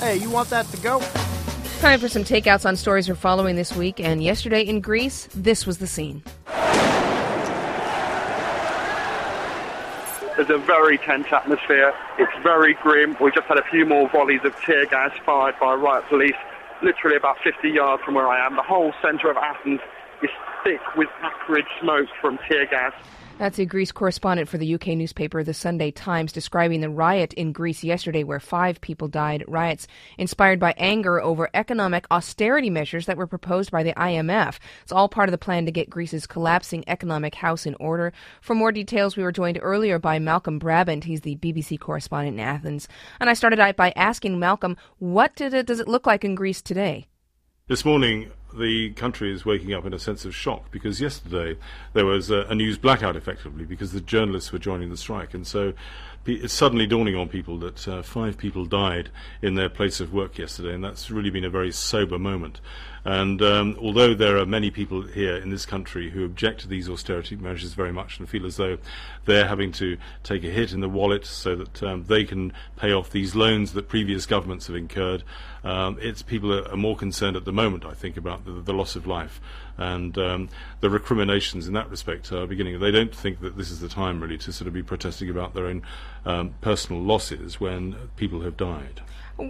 Hey, you want that to go? Time for some takeouts on stories we're following this week. And yesterday in Greece, this was the scene. There's a very tense atmosphere. It's very grim. We just had a few more volleys of tear gas fired by riot police, literally about 50 yards from where I am. The whole centre of Athens is thick with acrid smoke from tear gas. That's a Greece correspondent for the UK newspaper The Sunday Times describing the riot in Greece yesterday where 5 people died. Riots inspired by anger over economic austerity measures that were proposed by the IMF. It's all part of the plan to get Greece's collapsing economic house in order. For more details, we were joined earlier by Malcolm Brabant. He's the BBC correspondent in Athens. And I started out by asking Malcolm, what does it look like in Greece today? This morning, the country is waking up in a sense of shock because yesterday there was a news blackout, effectively, because the journalists were joining the strike. And so it's suddenly dawning on people that 5 people died in their place of work yesterday, and that's really been a very sober moment. And although there are many people here in this country who object to these austerity measures very much and feel as though they're having to take a hit in the wallet so that they can pay off these loans that previous governments have incurred, it's people are more concerned at the moment, I think, about the loss of life. And the recriminations in that respect are beginning. They don't think that this is the time, really, to sort of be protesting about their own personal losses when people have died.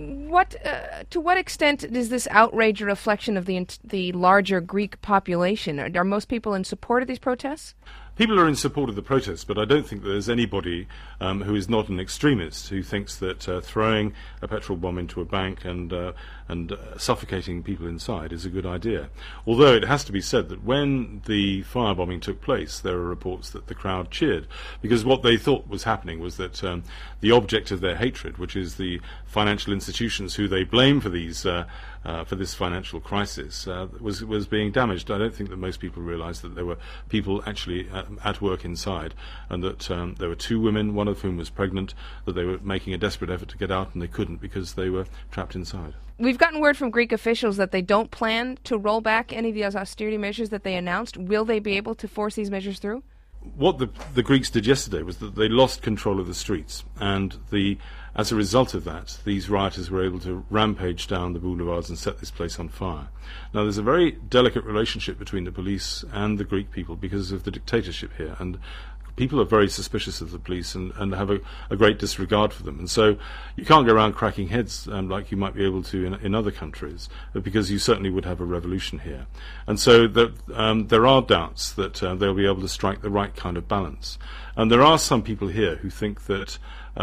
To what extent is this outrage a reflection of the larger Greek population? Are most people in support of these protests? People are in support of the protests, but I don't think there's anybody who is not an extremist who thinks that throwing a petrol bomb into a bank and suffocating people inside is a good idea. Although it has to be said that when the firebombing took place, there were reports that the crowd cheered, because what they thought was happening was that the object of their hatred, which is the financial institutions who they blame for this financial crisis, was being damaged. I don't think that most people realised that there were people actually at work inside, and that there were 2 women, one of whom was pregnant, that they were making a desperate effort to get out and they couldn't because they were trapped inside. We've gotten word from Greek officials that they don't plan to roll back any of those austerity measures that they announced. Will they be able to force these measures through? What the Greeks did yesterday was that they lost control of the streets, and as a result of that, these rioters were able to rampage down the boulevards and set this place on fire. Now, there's a very delicate relationship between the police and the Greek people because of the dictatorship here, and people are very suspicious of the police and have a great disregard for them. And so you can't go around cracking heads like you might be able to in other countries, because you certainly would have a revolution here. And so there are doubts that they'll be able to strike the right kind of balance. And there are some people here who think that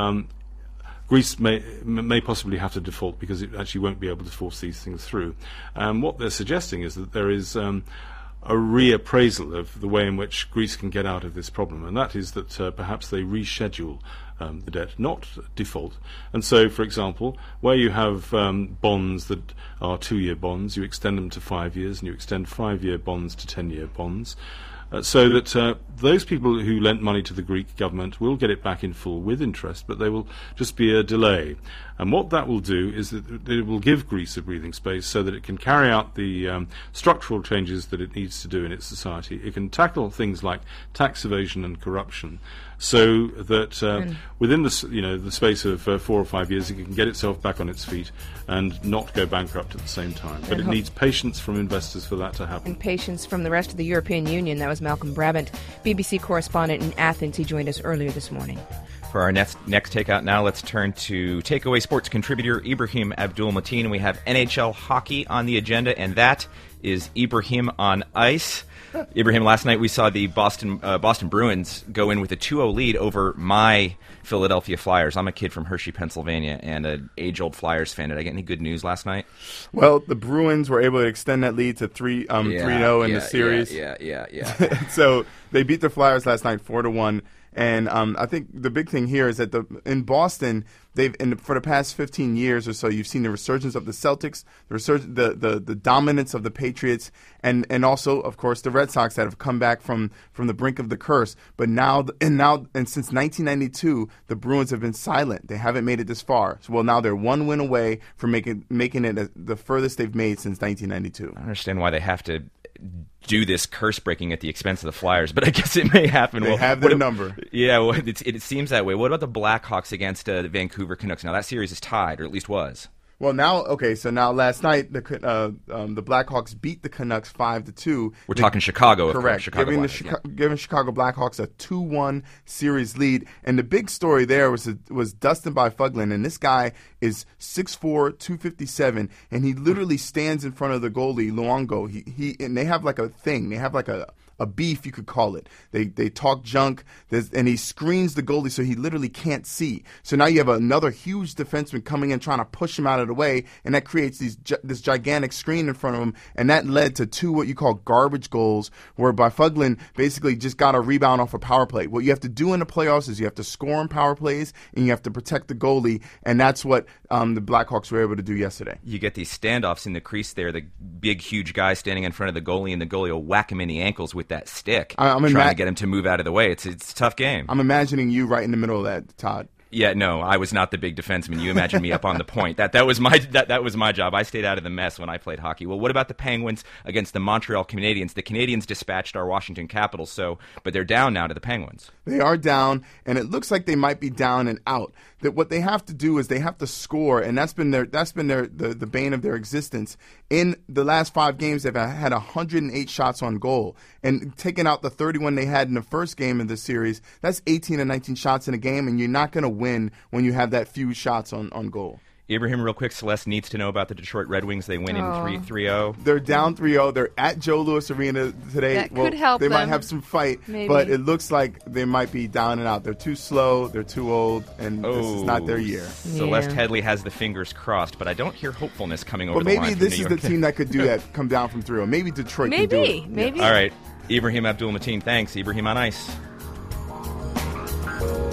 Greece may possibly have to default because it actually won't be able to force these things through. What they're suggesting is that there is a reappraisal of the way in which Greece can get out of this problem, and that is that perhaps they reschedule the debt, not default. And so, for example, where you have bonds that are 2-year bonds, you extend them to 5 years, and you extend 5-year bonds to 10-year bonds, so that those people who lent money to the Greek government will get it back in full with interest, but there will just be a delay. And what that will do is that it will give Greece a breathing space so that it can carry out the structural changes that it needs to do in its society. It can tackle things like tax evasion and corruption, so that within the space of 4 or 5 years, it can get itself back on its feet and not go bankrupt at the same time. But it needs patience from investors for that to happen. And patience from the rest of the European Union. That was Malcolm Brabant, BBC correspondent in Athens. He joined us earlier this morning. For our next takeout now, let's turn to Takeaway Sports contributor Ibrahim Abdul-Mateen. We have NHL hockey on the agenda, and that is Ibrahim on ice. Ibrahim, last night we saw the Boston Bruins go in with a 2-0 lead over my Philadelphia Flyers. I'm a kid from Hershey, Pennsylvania, and an age-old Flyers fan. Did I get any good news last night? Well, the Bruins were able to extend that lead to 3-0 in the series. Yeah. So they beat the Flyers last night 4-1. And I think the big thing here is that in Boston, for the past 15 years or so, you've seen the resurgence of the Celtics, the dominance of the Patriots, and also, of course, the Red Sox that have come back from the brink of the curse. But now since 1992, the Bruins have been silent. They haven't made it this far. So, now they're one win away from making it the furthest they've made since 1992. I understand why they have to do this curse breaking at the expense of the Flyers, but I guess it may happen. They have their number. Yeah, it seems that way. What about the Blackhawks against the Vancouver Canucks? Now that series is tied, or at least was. Well, now, okay, so now last night the Blackhawks beat the Canucks 5-2. We're talking Chicago, correct? Chicago Giving Chicago Blackhawks a 2-1 series lead. And the big story there was Dustin Byfuglien, and this guy is 6'4", 257, and he literally stands in front of the goalie Luongo. And they have like a thing. They have like a beef, you could call it. They talk junk, and he screens the goalie so he literally can't see. So now you have another huge defenseman coming in trying to push him out of the way, and that creates this gigantic screen in front of him, and that led to 2 what you call garbage goals, where Byfuglien basically just got a rebound off a power play. What you have to do in the playoffs is you have to score on power plays, and you have to protect the goalie, and that's what the Blackhawks were able to do yesterday. You get these standoffs in the crease there, the big, huge guy standing in front of the goalie, and the goalie will whack him in the ankles with that stick, trying to get him to move out of the way. It's a tough game. I'm imagining you right in the middle of that, Todd. Yeah, no, I was not the big defenseman. You imagined me up on the point. That was my job. I stayed out of the mess when I played hockey. Well, what about the Penguins against the Montreal Canadiens? The Canadiens dispatched our Washington Capitals, but they're down now to the Penguins. They are down, and it looks like they might be down and out. That what they have to do is they have to score, and that's been the bane of their existence. In the last 5 games, they've had 108 shots on goal, and taking out the 31 they had in the first game of the series, that's 18 and 19 shots in a game, and you're not going to win when you have that few shots on goal. Ibrahim, real quick, Celeste needs to know about the Detroit Red Wings. They win in 3-0. They're down 3-0. They're at Joe Louis Arena today. That could help They them. might have some fight, Maybe. but it looks like they might be down and out. They're too slow. They're too old, and this is not their year. Celeste Headley has the fingers crossed, but I don't hear hopefulness coming over But the line. maybe this is the team that could do that, come down from 3-0. Maybe Detroit can do it. Maybe. All right, Ibrahim Abdul Mateen, thanks. Ibrahim on Ice.